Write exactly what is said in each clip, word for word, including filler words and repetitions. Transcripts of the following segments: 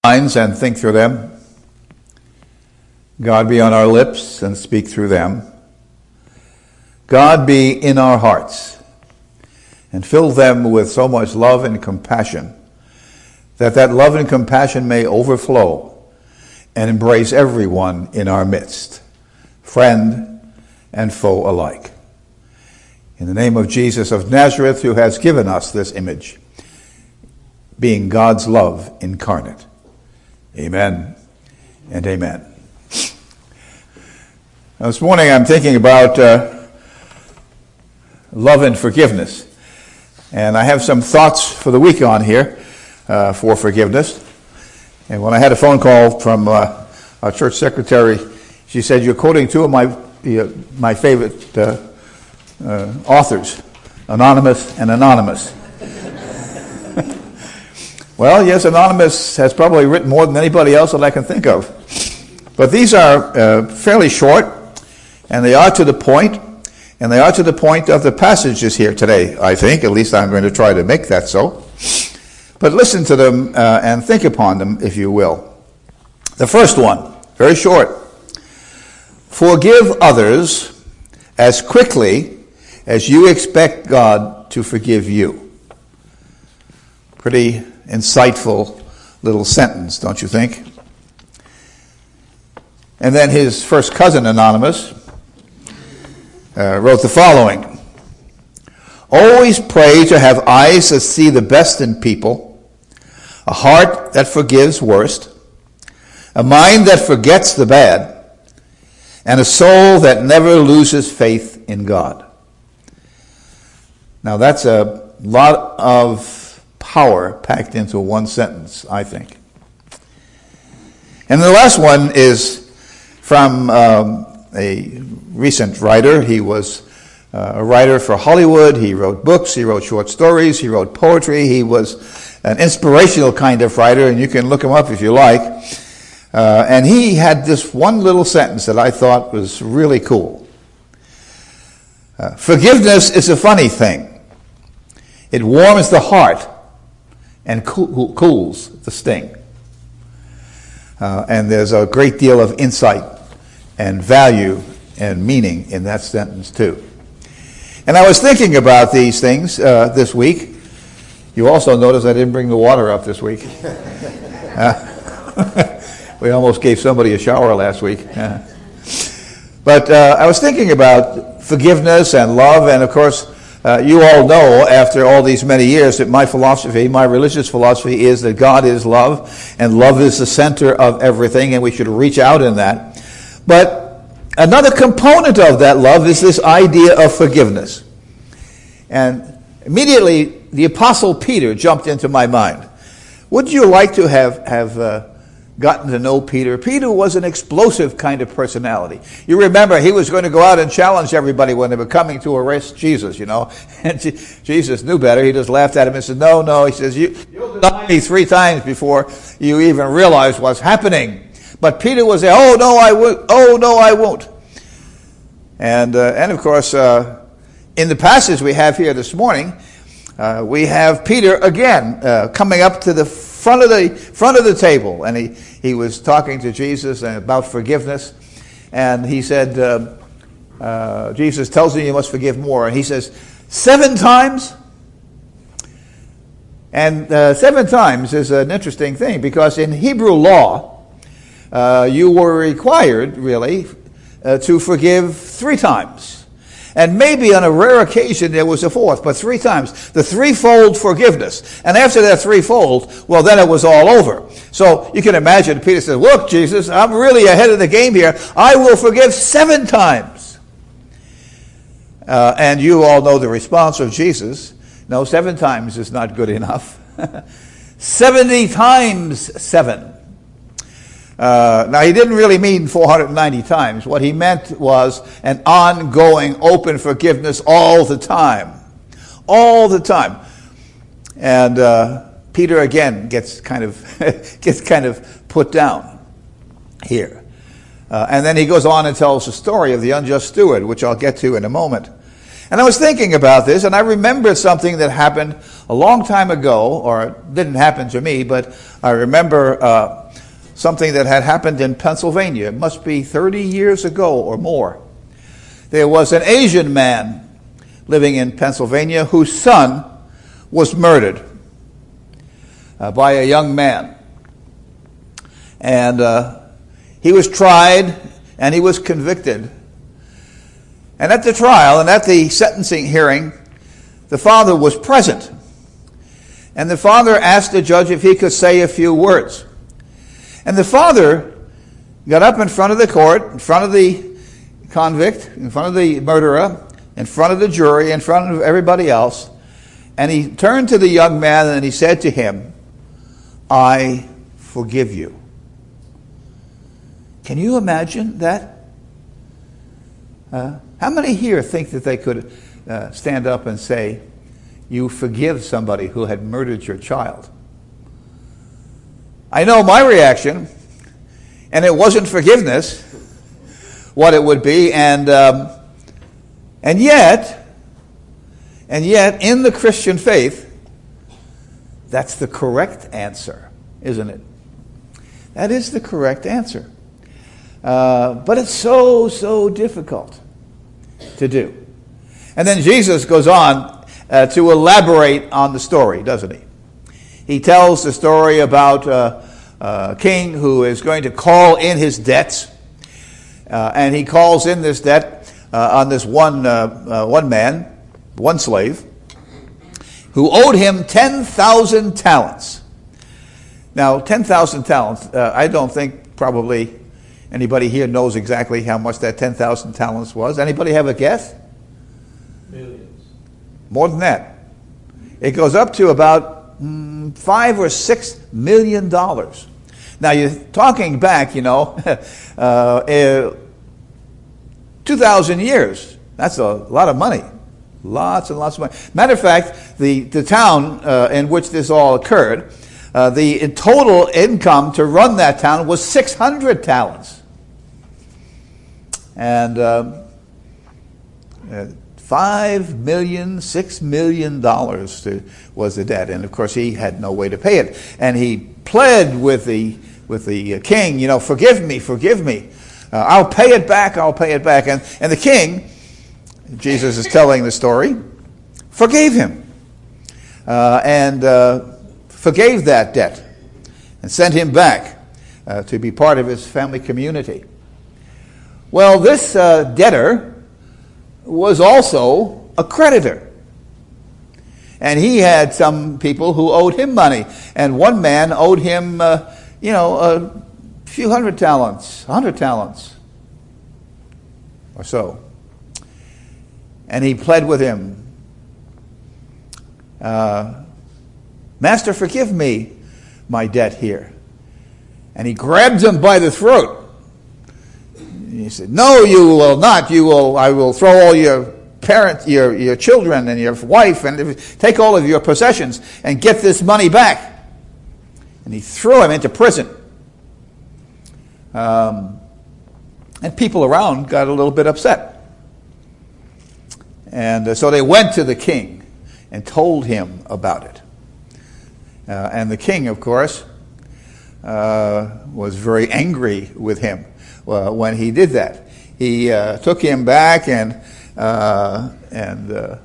minds and think through them. God be on our lips and speak through them. God be in our hearts and fill them with so much love and compassion that that love and compassion may overflow and embrace everyone in our midst, friend and foe alike. In the name of Jesus of Nazareth, who has given us this image, being God's love incarnate. Amen and amen. Now, this morning I'm thinking about uh, love and forgiveness. And I have some thoughts for the week on here uh, for forgiveness. And when I had a phone call from uh, our church secretary, she said, "You're quoting two of my uh, my favorite uh, uh, authors, Anonymous and Anonymous." Well, yes, Anonymous has probably written more than anybody else that I can think of. But these are uh, fairly short, and they are to the point, and they are to the point of the passages here today, I think. At least I'm going to try to make that so. But listen to them uh, and think upon them, if you will. The first one, very short. Forgive others as quickly as you expect God to forgive you. Pretty insightful little sentence, don't you think? And then his first cousin, Anonymous, uh, wrote the following. Always pray to have eyes that see the best in people, a heart that forgives worst, a mind that forgets the bad, and a soul that never loses faith in God. Now that's a lot of power packed into one sentence, I think. And the last one is from um, a recent writer. He was uh, a writer for Hollywood. He wrote books. He wrote short stories. He wrote poetry. He was an inspirational kind of writer, and you can look him up if you like. Uh, and he had this one little sentence that I thought was really cool. Uh, Forgiveness is a funny thing. It warms the heart and cool, cools the sting. Uh, and there's a great deal of insight and value and meaning in that sentence too. And I was thinking about these things uh, this week. You also notice I didn't bring the water up this week. Uh, we almost gave somebody a shower last week. Uh, but uh, I was thinking about forgiveness and love, and of course, Uh, you all know, after all these many years, that my philosophy, my religious philosophy, is that God is love, and love is the center of everything, and we should reach out in that. But another component of that love is this idea of forgiveness. And immediately, the Apostle Peter jumped into my mind. Would you like to have, have uh, gotten to know Peter? Peter was an explosive kind of personality. You remember, he was going to go out and challenge everybody when they were coming to arrest Jesus, you know. And Jesus knew better. He just laughed at him and said, no, no. He says, you, you'll deny me three times before you even realize what's happening. But Peter was there, oh, no, I won't. Oh, no, I won't. And, uh, and of course, uh, in the passage we have here this morning, uh, we have Peter again uh, coming up to the front of the front of the table, and he, he was talking to Jesus about forgiveness, and he said, uh, uh, Jesus tells me you must forgive more, and he says, seven times? And uh, seven times is an interesting thing, because in Hebrew law, uh, you were required, really, uh, to forgive three times. And maybe on a rare occasion there was a fourth, but three times. The threefold forgiveness. And after that threefold, well, then it was all over. So you can imagine Peter said, look, Jesus, I'm really ahead of the game here. I will forgive seven times. Uh, and you all know the response of Jesus. No, seven times is not good enough. Seventy times seven. Uh, now, he didn't really mean four hundred ninety times. What he meant was an ongoing, open forgiveness all the time. All the time. And uh, Peter, again, gets kind of gets kind of put down here. Uh, and then he goes on and tells the story of the unjust steward, which I'll get to in a moment. And I was thinking about this, and I remembered something that happened a long time ago, or it didn't happen to me, but I remember uh, something that had happened in Pennsylvania. It must be thirty years ago or more. There was an Asian man living in Pennsylvania whose son was murdered uh, by a young man. And uh, he was tried and he was convicted. And at the trial and at the sentencing hearing, the father was present. And the father asked the judge if he could say a few words. And the father got up in front of the court, in front of the convict, in front of the murderer, in front of the jury, in front of everybody else, and he turned to the young man and he said to him, "I forgive you." Can you imagine that? Uh, how many here think that they could uh, stand up and say, "You forgive somebody who had murdered your child"? I know my reaction, and it wasn't forgiveness, what it would be, and um, and yet, and yet, in the Christian faith, that's the correct answer, isn't it? That is the correct answer. Uh, but it's so, so difficult to do. And then Jesus goes on uh, to elaborate on the story, doesn't he? He tells the story about uh, a king who is going to call in his debts. Uh, and he calls in this debt uh, on this one, uh, uh, one man, one slave, who owed him ten thousand talents. Now, ten thousand talents, uh, I don't think probably anybody here knows exactly how much that ten thousand talents was. Anybody have a guess? Millions. More than that. It goes up to about mm, five or six million dollars. Now, you're talking back, you know, uh, uh, two thousand years. That's a lot of money. Lots and lots of money. Matter of fact, the, the town uh, in which this all occurred, uh, the total income to run that town was six hundred talents. And uh, uh, five million, six million dollars to, was the debt. And of course, he had no way to pay it. And he pled with the with the king, you know, forgive me, forgive me. Uh, I'll pay it back, I'll pay it back. And, and the king, Jesus is telling the story, forgave him. Uh, and uh, forgave that debt. And sent him back uh, to be part of his family community. Well, this uh, debtor was also a creditor. And he had some people who owed him money. And one man owed him, uh, you know, a few hundred talents, a hundred talents or so. And he pled with him, uh, "Master, forgive me my debt here." And he grabbed him by the throat. He said, "No, you will not. You will. I will throw all your parents, your your children, and your wife, and take all of your possessions and get this money back." And he threw him into prison. Um, and people around got a little bit upset, and uh, so they went to the king and told him about it. Uh, and the king, of course, uh, was very angry with him. Uh, when he did that, he uh, took him back and uh, and uh,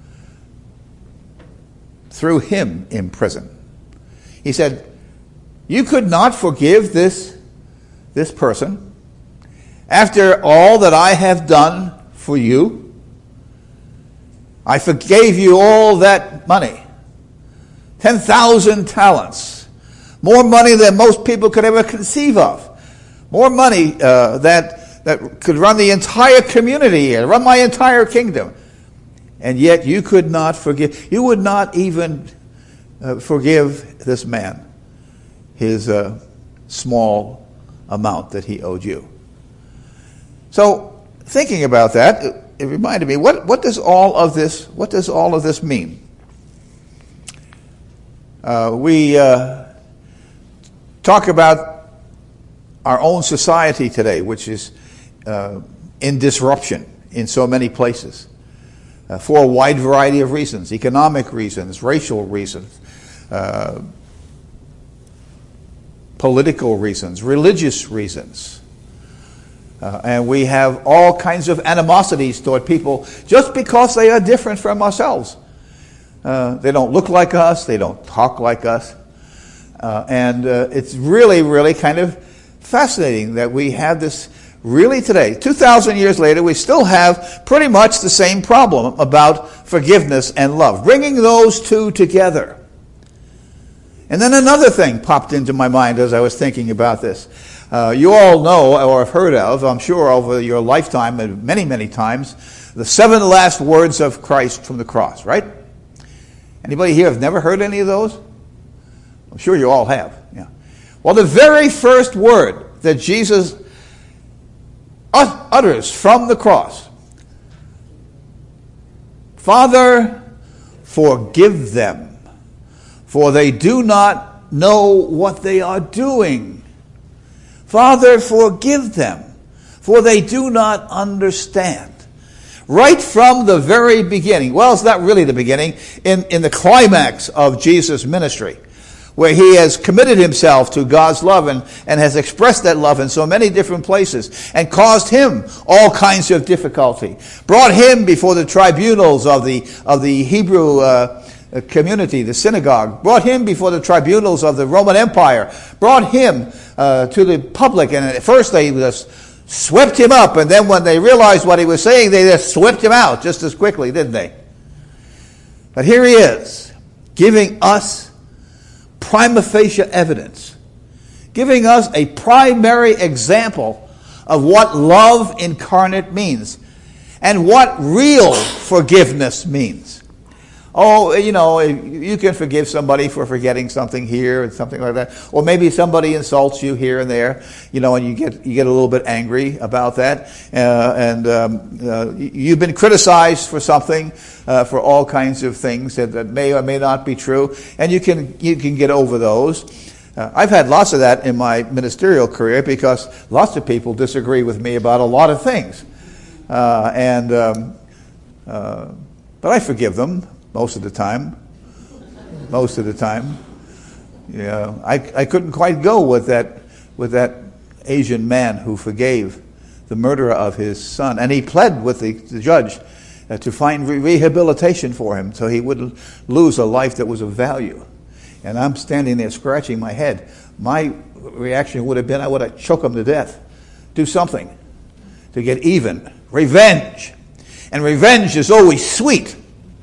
threw him in prison. He said, "You could not forgive this this person after all that I have done for you? I forgave you all that money, ten thousand talents, more money than most people could ever conceive of." More money uh, that that could run the entire community and run my entire kingdom. And yet you could not forgive. You would not even uh, forgive this man his uh, small amount that he owed you. So thinking about that, it, it reminded me, what, what does all of this, what does all of this mean? Uh, we uh, talk about our own society today, which is uh, in disruption in so many places. uh, for a wide variety of reasons, economic reasons, racial reasons, uh, political reasons, religious reasons. Uh, and we have all kinds of animosities toward people just because they are different from ourselves. Uh, they don't look like us, they don't talk like us. Uh, and uh, it's really, really kind of fascinating that we have this really today. two thousand years later, we still have pretty much the same problem about forgiveness and love. Bringing those two together. And then another thing popped into my mind as I was thinking about this. Uh, you all know or have heard of, I'm sure over your lifetime, and many, many times, the seven last words of Christ from the cross, right? Anybody here have never heard any of those? I'm sure you all have. Yeah. Well, the very first word that Jesus utters from the cross, Father, forgive them, for they do not know what they are doing. Father, forgive them, for they do not understand. Right from the very beginning, well, it's not really the beginning, in, in the climax of Jesus' ministry, where he has committed himself to God's love and, and has expressed that love in so many different places and caused him all kinds of difficulty, brought him before the tribunals of the, of the Hebrew uh, community, the synagogue, brought him before the tribunals of the Roman Empire, brought him uh, to the public, and at first they just swept him up, and then when they realized what he was saying, they just swept him out just as quickly, didn't they? But here he is, giving us prima facie evidence, giving us a primary example of what love incarnate means and what real forgiveness means. Oh, you know, you can forgive somebody for forgetting something here and something like that. Or maybe somebody insults you here and there, you know, and you get you get a little bit angry about that. Uh, and um, uh, you've been criticized for something, uh, for all kinds of things that, that may or may not be true. And you can you can get over those. Uh, I've had lots of that in my ministerial career because lots of people disagree with me about a lot of things. Uh, and um, uh, but I forgive them. Most of the time. Most of the time. Yeah, I, I couldn't quite go with that with that Asian man who forgave the murderer of his son. And he pled with the, the judge uh, to find re- rehabilitation for him so he wouldn't lose a life that was of value. And I'm standing there scratching my head. My reaction would have been I would have choked him to death. Do something to get even. Revenge. And revenge is always sweet.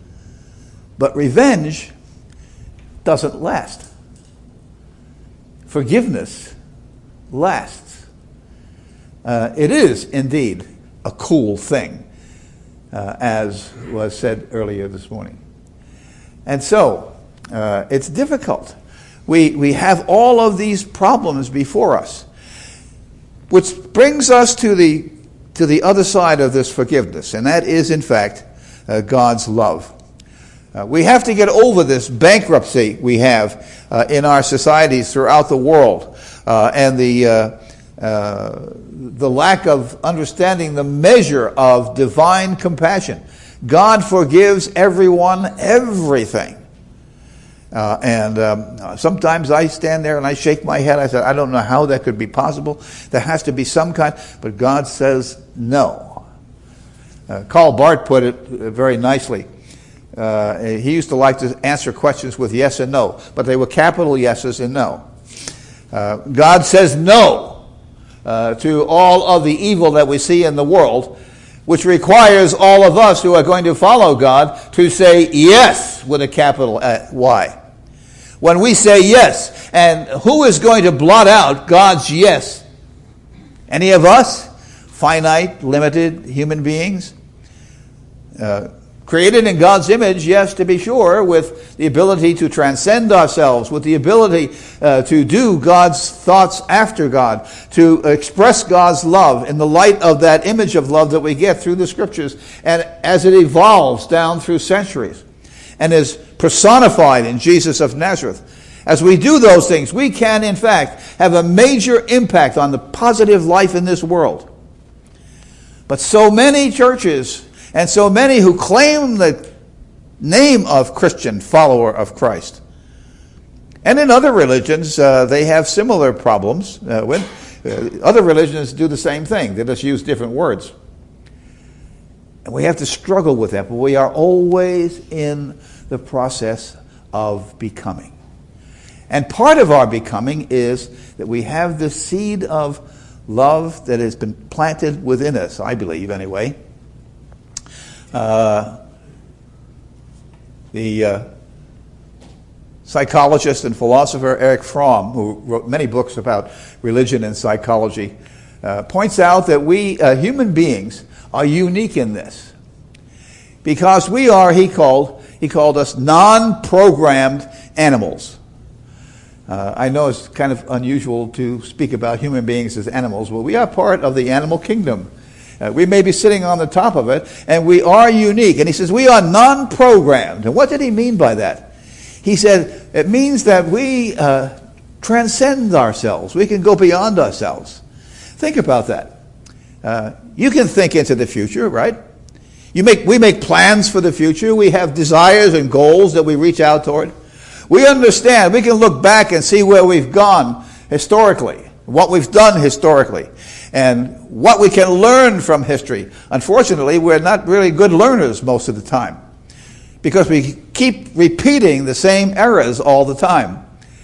But revenge doesn't last. Forgiveness lasts. Uh, it is indeed a cool thing, uh, as was said earlier this morning. And so, uh, it's difficult. We, we have all of these problems before us, which brings us to the, to the other side of this forgiveness, and that is, in fact, uh, God's love. Uh, we have to get over this bankruptcy we have uh, in our societies throughout the world, uh, and the uh, uh, the lack of understanding the measure of divine compassion. God forgives everyone everything. Uh, and um, sometimes I stand there and I shake my head. I said, I don't know how that could be possible. There has to be some kind, but God says no. Uh, Karl Barth put it very nicely. Uh, he used to like to answer questions with yes and no, but they were capital yeses and no. Uh, God says no uh, to all of the evil that we see in the world, which requires all of us who are going to follow God to say yes with a capital Y. When we say yes, and who is going to blot out God's yes? Any of us? Finite, limited human beings? Uh, Created in God's image, yes, to be sure, with the ability to transcend ourselves, with the ability uh, to do God's thoughts after God, to express God's love in the light of that image of love that we get through the Scriptures, and as it evolves down through centuries, and is personified in Jesus of Nazareth. As we do those things, we can, in fact, have a major impact on the positive life in this world. But so many churches And so many who claim the name of Christian, follower of Christ. And in other religions, uh, they have similar problems. Uh, when uh, other religions do the same thing. They just use different words. And we have to struggle with that, but we are always in the process of becoming. And part of our becoming is that we have the seed of love that has been planted within us, I believe anyway. Uh, the uh, psychologist and philosopher Erich Fromm, who wrote many books about religion and psychology, uh, points out that we uh, human beings are unique in this. Because we are, he called, he called us non-programmed animals. Uh, I know it's kind of unusual to speak about human beings as animals, but we are part of the animal kingdom. Uh, we may be sitting on the top of it, and we are unique. And he says we are non-programmed. And what did he mean by that? He said it means that we uh, transcend ourselves. We can go beyond ourselves. Think about that. Uh, you can think into the future, right? You make, we make plans for the future. We have desires and goals that we reach out toward. We understand. We can look back and see where we've gone historically, what we've done historically, and what we can learn from history. Unfortunately, we're not really good learners most of the time because we keep repeating the same errors all the time.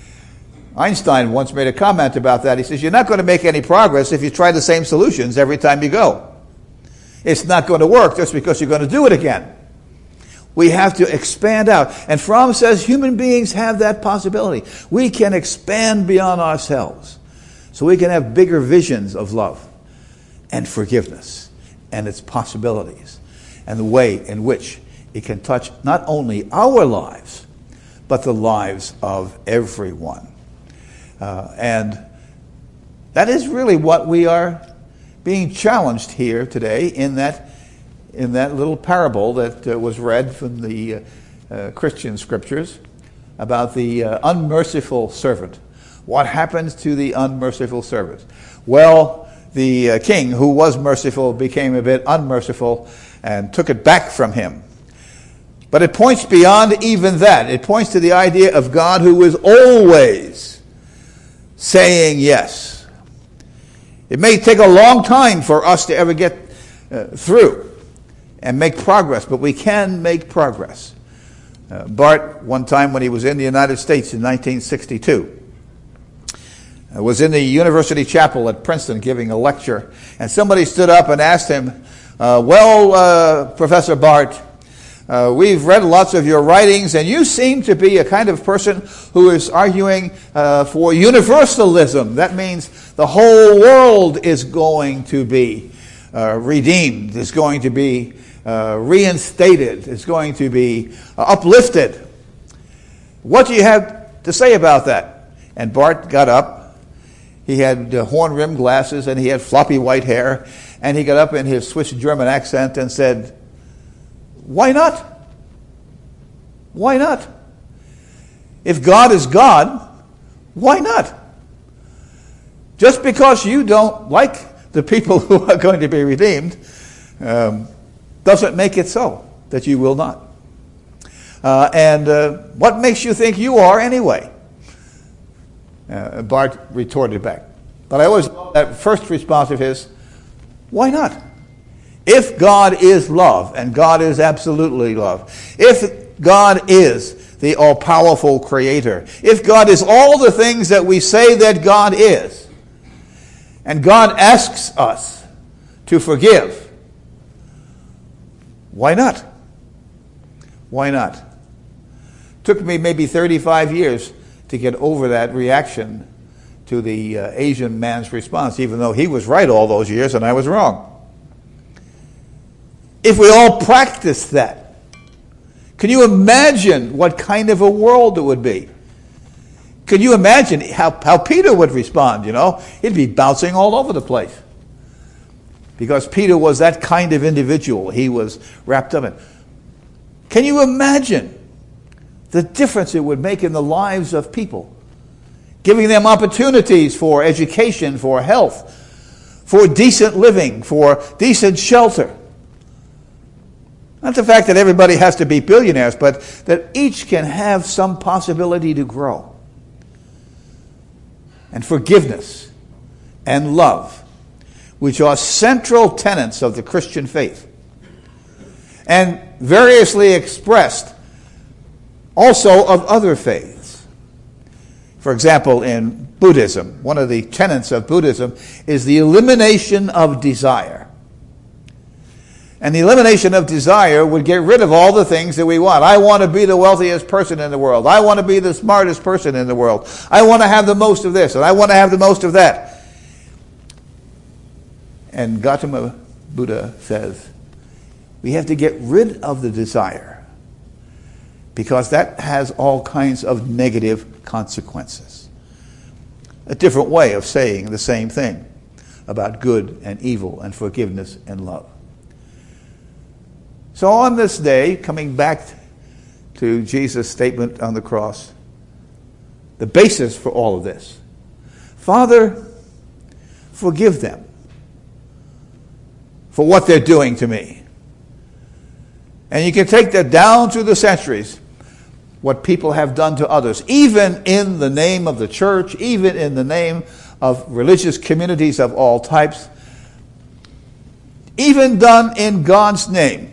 Einstein once made a comment about that. He says, you're not going to make any progress if you try the same solutions every time you go. It's not going to work just because you're going to do it again. We have to expand out. And Fromm says human beings have that possibility. We can expand beyond ourselves. So we can have bigger visions of love and forgiveness and its possibilities and the way in which it can touch not only our lives, but the lives of everyone. Uh, and that is really what we are being challenged here today in that in that little parable that uh, was read from the uh, uh, Christian scriptures about the uh, unmerciful servant. What happens to the unmerciful servant? Well, the uh, king who was merciful became a bit unmerciful and took it back from him. But it points beyond even that. It points to the idea of God who is always saying yes. It may take a long time for us to ever get uh, through and make progress, but we can make progress. Uh, Bart, one time when he was in the United States in nineteen sixty-two, uh, was in the University Chapel at Princeton giving a lecture, and somebody stood up and asked him, uh, well, uh, Professor Bart, uh, we've read lots of your writings, and you seem to be a kind of person who is arguing uh, for universalism. That means the whole world is going to be uh, redeemed, is going to be Uh, reinstated, is going to be uh, uplifted. What do you have to say about that? And Bart got up. He had uh, horn-rimmed glasses and he had floppy white hair. And he got up in his Swiss German accent and said, why not? Why not? If God is God, why not? Just because you don't like the people who are going to be redeemed, um, doesn't make it so that you will not. Uh, and uh, what makes you think you are anyway? Uh, Bart retorted back. But I always love that first response of his, why not? If God is love, and God is absolutely love, if God is the all-powerful creator, if God is all the things that we say that God is, and God asks us to forgive, why not? Why not? Took me maybe thirty-five years to get over that reaction to the uh, Asian man's response, even though he was right all those years and I was wrong. If we all practiced that, can you imagine what kind of a world it would be? Can you imagine how, how Peter would respond, you know? He'd be bouncing all over the place. Because Peter was that kind of individual. He was wrapped up in. Can you imagine the difference it would make in the lives of people? Giving them opportunities for education, for health, for decent living, for decent shelter. Not the fact that everybody has to be billionaires, but that each can have some possibility to grow. And forgiveness and love, which are central tenets of the Christian faith, and variously expressed also of other faiths. For example, in Buddhism, one of the tenets of Buddhism is the elimination of desire. And the elimination of desire would get rid of all the things that we want. I want to be the wealthiest person in the world. I want to be the smartest person in the world. I want to have the most of this, and I want to have the most of that. And Gautama Buddha says, we have to get rid of the desire, because that has all kinds of negative consequences. A different way of saying the same thing about good and evil and forgiveness and love. So on this day, coming back to Jesus' statement on the cross, the basis for all of this, Father, forgive them for what they're doing to me. And you can take that down through the centuries, what people have done to others, even in the name of the church, even in the name of religious communities of all types, even done in God's name,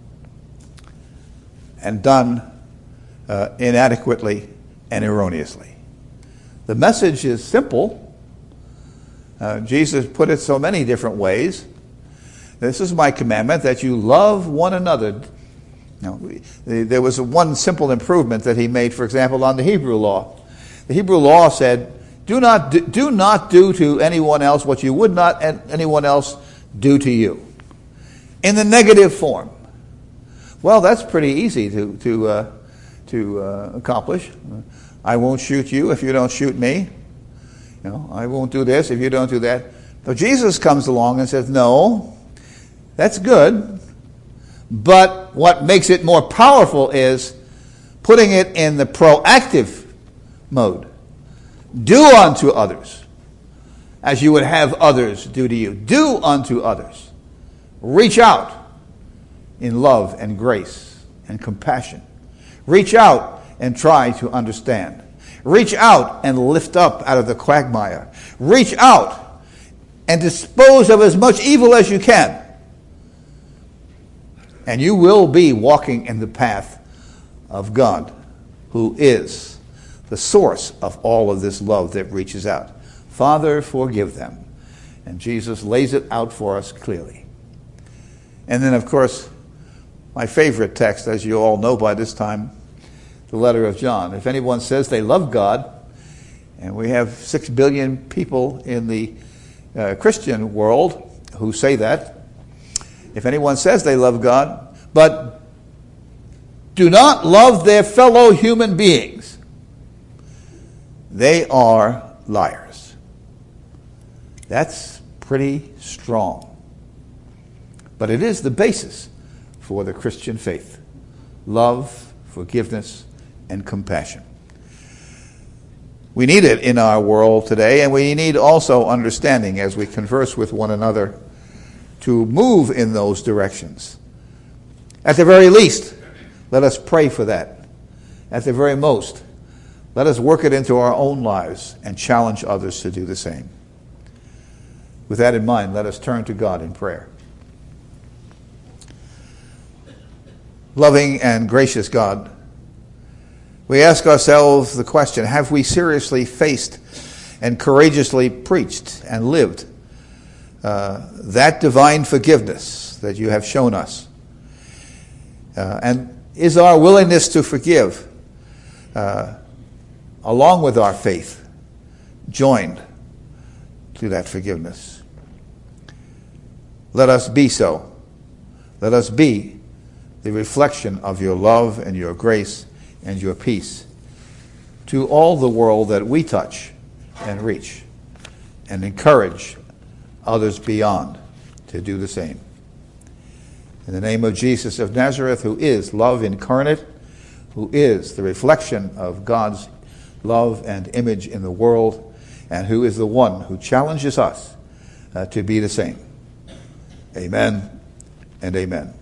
and done uh, inadequately and erroneously. The message is simple. Uh, Jesus put it so many different ways. This is my commandment, that you love one another. Now, there was one simple improvement that he made, for example, on the Hebrew law. The Hebrew law said, do not do, do not do to anyone else what you would not anyone else do to you. In the negative form. Well, that's pretty easy to to uh, to uh, accomplish. I won't shoot you if you don't shoot me. You know, I won't do this if you don't do that. So Jesus comes along and says, no, that's good. But what makes it more powerful is putting it in the proactive mode. Do unto others as you would have others do to you. Do unto others. Reach out in love and grace and compassion. Reach out and try to understand. Reach out and lift up out of the quagmire. Reach out and dispose of as much evil as you can. And you will be walking in the path of God, who is the source of all of this love that reaches out. Father, forgive them. And Jesus lays it out for us clearly. And then, of course, my favorite text, as you all know by this time, the letter of John. If anyone says they love God, and we have six billion people in the uh, Christian world who say that, if anyone says they love God, but do not love their fellow human beings, they are liars. That's pretty strong. But it is the basis for the Christian faith. Love, forgiveness, and compassion. We need it in our world today, and we need also understanding as we converse with one another to move in those directions. At the very least, let us pray for that. At the very most, let us work it into our own lives and challenge others to do the same. With that in mind, let us turn to God in prayer. Loving and gracious God, we ask ourselves the question, have we seriously faced and courageously preached and lived uh, that divine forgiveness that you have shown us? Uh, and is our willingness to forgive, uh, along with our faith, joined to that forgiveness? Let us be so. Let us be the reflection of your love and your grace and your peace to all the world that we touch and reach, and encourage others beyond to do the same. In the name of Jesus of Nazareth, who is love incarnate, who is the reflection of God's love and image in the world, and who is the one who challenges us uh, to be the same. Amen and amen.